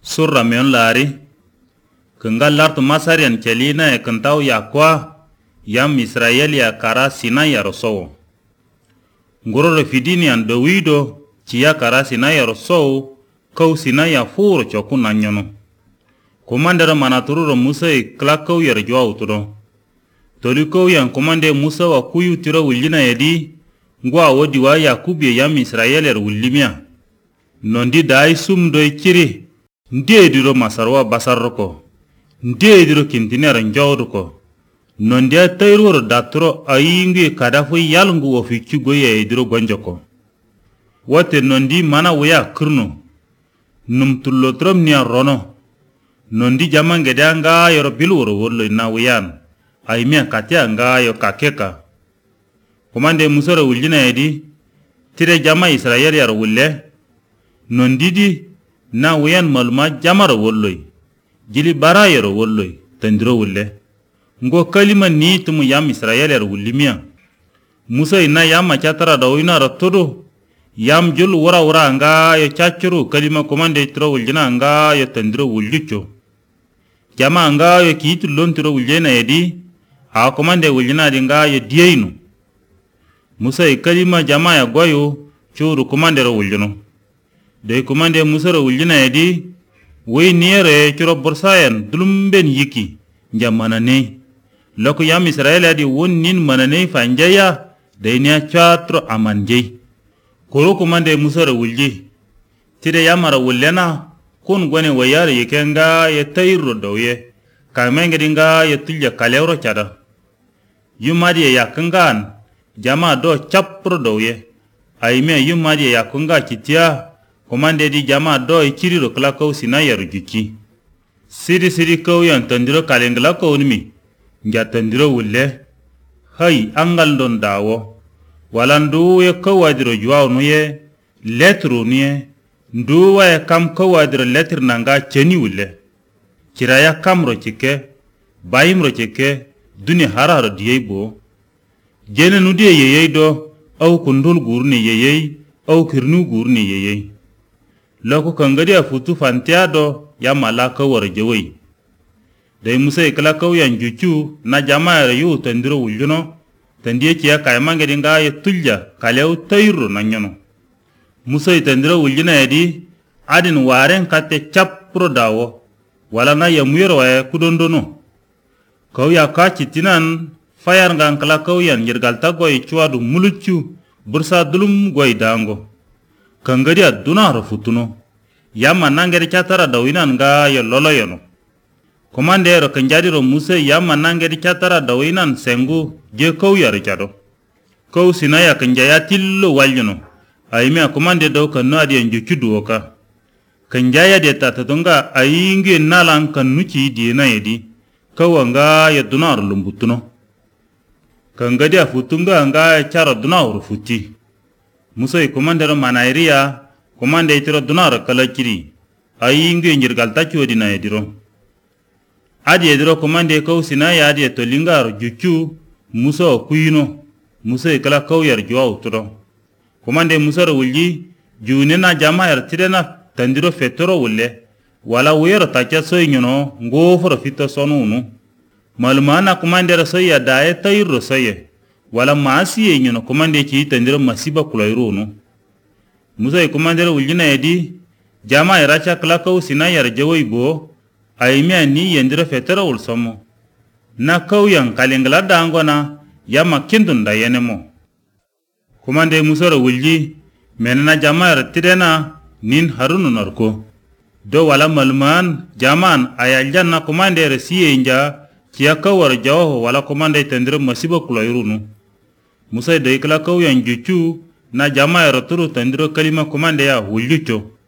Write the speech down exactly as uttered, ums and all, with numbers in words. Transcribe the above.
surra meon lari kengal lartu masarian celina e kentau ya kwa yam Israel ya kara Sinai ya rosowo ngoro refidini an Dawido ciya kara Sinai ya rosowo kau Sinai ya furo choku nanyono komandera manaturu Musa e klakau ya rejwa uturo toli kau yang komande Musa wa kuyu tiro wuljina edi ngwa wodi wa Yakubi yam Israel ya wulimia nondi dai sum doi kiri ndie diro masarwa basarroko ndie diro kintinera njawruko nondi a tayroro datro ayingi kadafu yalngu wo fi goye diro gonjoko wote nondi mana waya kurno num tullotrom nia rono nondi jamange danga yoro bilworo wollo na wayan aymia katia nga yo kakeka komande musoro wuljina edi tire jama Israel yar wulle nondidi na wayan maluma jamaro wolloy jili bara yoro wolloy tandiro wulle ngo kalima ni tumu yam Israel yar wullimia Musa ina yam chatara dawina ratodo yam jul wora wora nga yo chachuru kalima komande tro wuljina nga yo tandiro wuljucho jama nga yo kitu lontiro wuljena edi a komande wuljina dinga yo dieyno Musa kalima jama ya goyo churu komande ro wuljuno de komande Musa ro wuljina edi wey niere churo borsayan dulumben yiki jamana ne loko yam Israel adi won nin manane fanjaya de nia chatro amanjay koro komande Musa ro wulji tide yamara wullena kun gone wayare yekenga ye tayro doye kamenge dinga ye tulja kalewro chada yumadi ya kangan jama do chapro doye ayme yumadi ya kunga kitia komande di jama do ikiriro klako Sinai ya rujuki siri siri ko yan tandiro kalengla ko nimi nja tandiro wulle hay angal don dawo walandu ye ko wadiro juwa no ye letru nie ndu wa kam ko wadiro letr nanga cheni wulle kiraya kamro chike bayimro chike duni hararo diyebo jene nudi yeyey do au kundul gurni yeyey au kirnu gurni yeyey loko kangadi afutu fantiado ya malaka war jewey dai Musa ikala kaw yan juchu na jamaare yu tandiro wuljuno tandiye ciya kaymange dinga ye tulja kalew tayro nanyono Musa itandiro wuljina edi adin waren kate chapro dawo wala na ya muyero wa kudondono kaw ya ka citinan fayar ngan kala kaw yan yirgalta goy chuadu muluchu bursa dulum goy dango kangadi aduna rofutuno yamma nangere chatara dawinan nga yo lolo yono komande ro kanjadi ro Musa yamma nangere chatara dawinan sengu je kaw yar chado kaw Sinai kanjaya tillo waljuno ayme komande do kanno adi en juchudu oka kanjaya de tatatunga ayingi nalan kannuci di na yedi kawanga ya dunar lumbutuno kangadi afutunga nga chara dunar futi Musa komande ro manairia komande itiro dunar kalakiri ayingi njirgalta chodi na yediro adi yediro komande kaw Sinai adi to lingar juchu Musa kuyino Musa kala kaw yar juwa uturo komande Musa ro wulji junena jama yar tirena tandiro fetoro wulle wala wero tacha soy nyono ngoforo fito sonunu malumana komande ro soy dae tayro soye wala masi nyono komande ci tandiro masiba kulayrunu Musa komande ro wuljina edi jama yara cha kala kaw Sinai yar jawoi bo ayme ni yendiro fetoro wul somo na kaw yang kalengla dangona yama kindun da yenemo komande Musa ro wulji menna jama yar tirena nin harunu narko do wala malman jaman ayaljanna komande re siyenja kiya kawar jawo wala komande tendre masiba kulayrunu Musa de kala kaw yan juchu na jama yar turu tendro kalima komande ya wuljucho